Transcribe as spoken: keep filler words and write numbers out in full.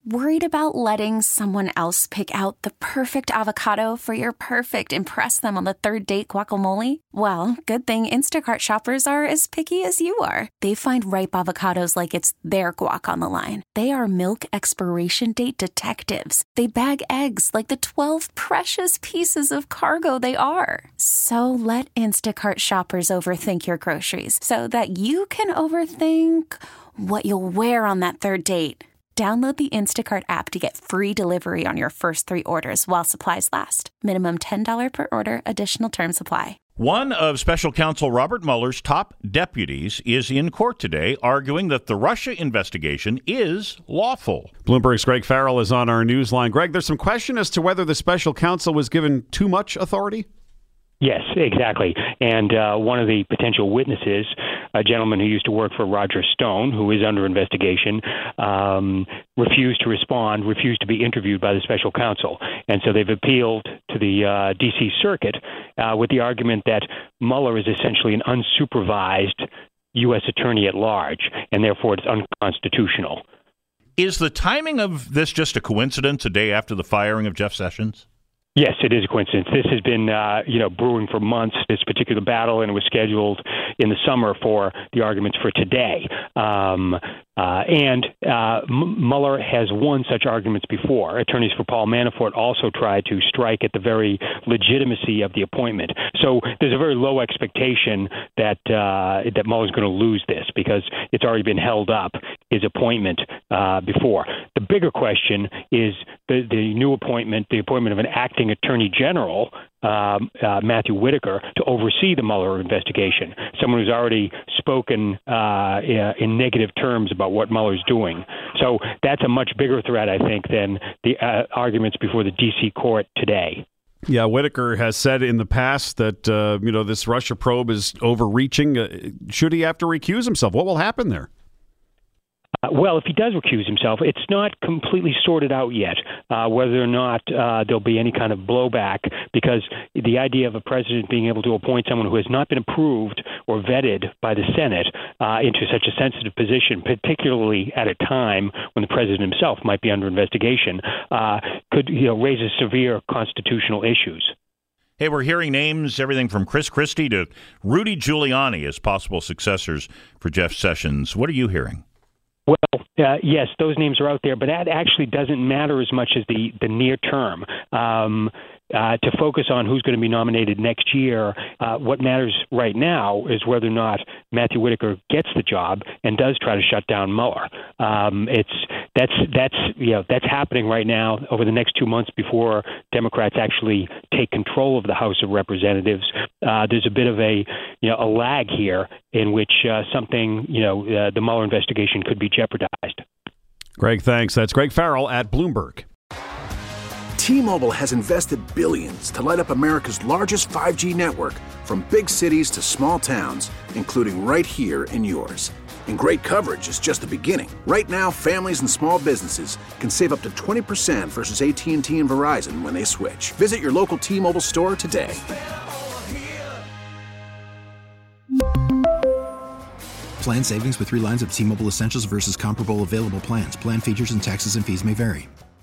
Worried about letting someone else pick out the perfect avocado for your perfect impress them on the third date guacamole? Well, good thing Instacart shoppers are as picky as you are. They find ripe avocados like it's their guac on the line. They are milk expiration date detectives. They bag eggs like the twelve precious pieces of cargo they are. So let Instacart shoppers overthink your groceries so that you can overthink what you'll wear on that third date. Download the Instacart app to get free delivery on your first three orders while supplies last. Minimum ten dollars per order. Additional terms apply. One of Special Counsel Robert Mueller's top deputies is in court today arguing that the Russia investigation is lawful. Bloomberg's Greg Farrell is on our newsline. Greg, there's some question as to whether the special counsel was given too much authority? Yes, exactly. And uh, one of the potential witnesses, a gentleman who used to work for Roger Stone, who is under investigation, um, refused to respond, refused to be interviewed by the special counsel. And so they've appealed to the uh, D C Circuit uh, with the argument that Mueller is essentially an unsupervised U S attorney at large, and therefore it's unconstitutional. Is the timing of this just a coincidence, a day after the firing of Jeff Sessions? Yes, it is a coincidence. This has been, uh, you know, brewing for months, this particular battle, and it was scheduled in the summer for the arguments for today. Um, uh, and uh, M- Mueller has won such arguments before. Attorneys for Paul Manafort also tried to strike at the very legitimacy of the appointment. So there's a very low expectation that uh, that Mueller's going to lose this because it's already been held up, his appointment uh, before. The bigger question is the, the new appointment, the appointment of an acting Attorney General, um, uh, Matthew Whitaker, to oversee the Mueller investigation, someone who's already spoken uh, in negative terms about what Mueller's doing. So that's a much bigger threat, I think, than the uh, arguments before the D C court today. Yeah, Whitaker has said in the past that, uh, you know, this Russia probe is overreaching. Uh, should he have to recuse himself? What will happen there? Uh, well, if he does recuse himself, it's not completely sorted out yet uh, whether or not uh, there'll be any kind of blowback, because the idea of a president being able to appoint someone who has not been approved or vetted by the Senate uh, into such a sensitive position, particularly at a time when the president himself might be under investigation, uh, could you know, raise severe constitutional issues. Hey, we're hearing names, everything from Chris Christie to Rudy Giuliani as possible successors for Jeff Sessions. What are you hearing? Well, uh, yes, those names are out there, but that actually doesn't matter as much as the, the near term. Um, uh, to focus on who's going to be nominated next year, uh, what matters right now is whether or not Matthew Whitaker gets the job and does try to shut down Mueller. Um, it's that's that's you know that's happening right now over the next two months before Democrats actually take control of the House of Representatives. Uh, there's a bit of a you know a lag here in which uh, something you know uh, the Mueller investigation could be jeopardized. Greg, thanks. That's Greg Farrell at Bloomberg. T-Mobile has invested billions to light up America's largest five G network, from big cities to small towns, including right here in yours. And great coverage is just the beginning. Right now, families and small businesses can save up to twenty percent versus A T and T and Verizon when they switch. Visit your local T-Mobile store today. Plan savings with three lines of T-Mobile Essentials versus comparable available plans. Plan features and taxes and fees may vary.